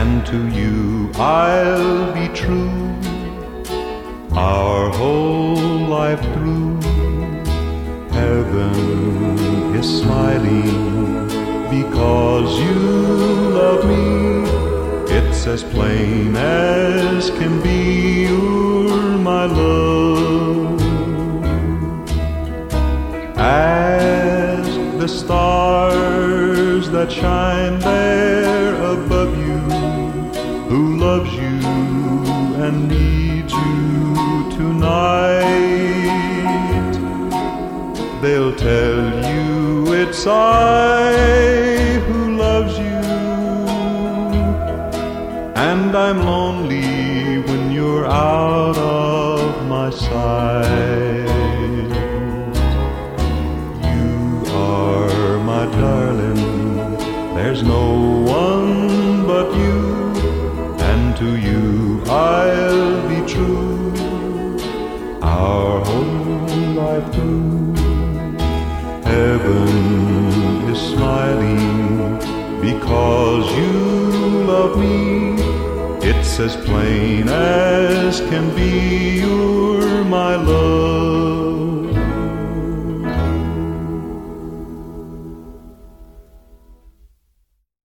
and to you I'll be true, our whole life through. Heaven is smiling because you love me. It's as plain as can be, you're my love. As the stars that shine there above you, who loves you and needs you tonight, they'll tell you it's I who loves you. And I'm lonely when you're out of my sight. You are my darling, there's no one but you, and to you I'll be true, our whole life through. Heaven is smiling because you love me. It's as plain as can be, you're my love.